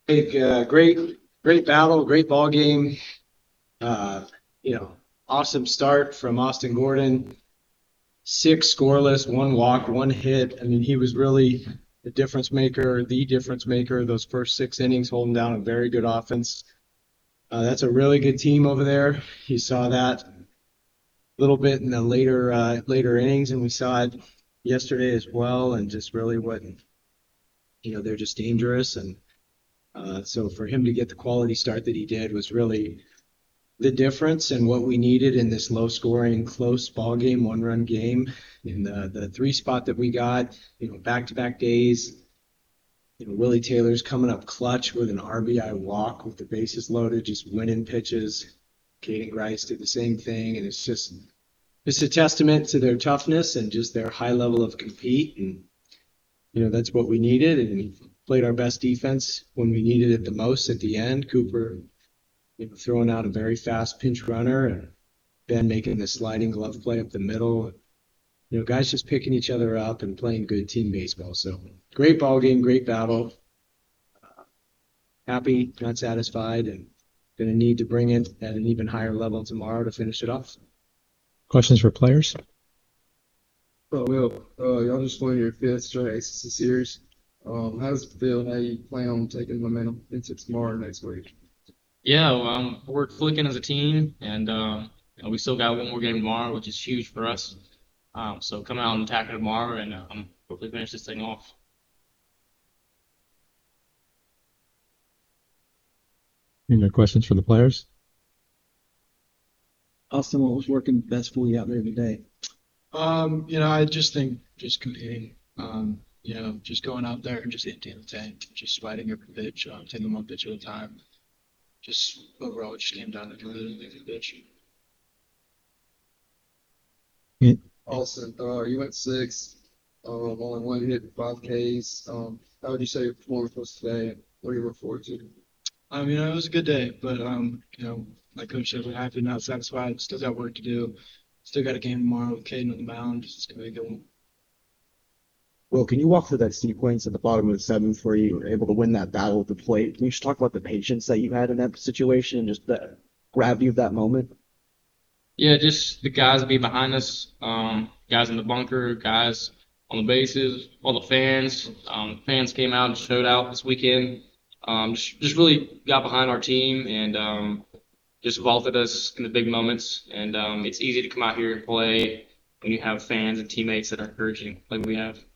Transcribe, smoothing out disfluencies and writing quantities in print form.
Great battle, great ball game. Uh, Awesome start from Austin Gordon. 6 scoreless, 1 walk, 1 hit. I mean, he was really the difference maker those first 6 innings, holding down a very good offense. That's a really good team over there. You saw that a little bit in the later innings, and we saw it yesterday as well. And just really they're just dangerous. And so for him to get the quality start that he did was really the difference and what we needed in this low-scoring, close ball game, one-run game. In the 3 spot that we got, back-to-back days. Willie Taylor's coming up clutch with an RBI walk with the bases loaded, just winning pitches. Caden Grice did the same thing, and it's a testament to their toughness and just their high level of compete. And that's what we needed, and we played our best defense when we needed it the most at the end. Cooper throwing out a very fast pinch runner, and Ben making the sliding glove play up the middle. Guys just picking each other up and playing good team baseball. So great ball game, great battle. Happy, not satisfied, and going to need to bring it at an even higher level tomorrow to finish it off. Questions for players? Oh, Will, y'all just won your 5th straight ACC series. How does it feel? How you plan on taking momentum into tomorrow next week? Yeah, we're clicking as a team, and we still got one more game tomorrow, which is huge for us. So come out and attack it tomorrow, and hopefully finish this thing off. Any other questions for the players? Austin, what was working best for you out there today? I just think just competing. Just going out there and just emptying the tank, just fighting every pitch, taking 1 pitch at a time. Just overall, it just came down to completing every pitch. Austin, you went 6, only 1 hit, 5 Ks. How would you say your performance was today? What do you look forward to? It was a good day, but like Coach said, we're happy, not satisfied. Still got work to do. Still got a game tomorrow with Caden on the mound. It's gonna be a good one. Well, can you walk through that sequence at the bottom of the 7th where you were able to win that battle at the plate? Can you just talk about the patience that you had in that situation and just the gravity of that moment? Yeah, just the guys be behind us, guys in the bunker, guys on the bases, all the fans. Fans came out and showed out this weekend. Just really got behind our team and just vaulted us in the big moments. And it's easy to come out here and play when you have fans and teammates that are encouraging like we have.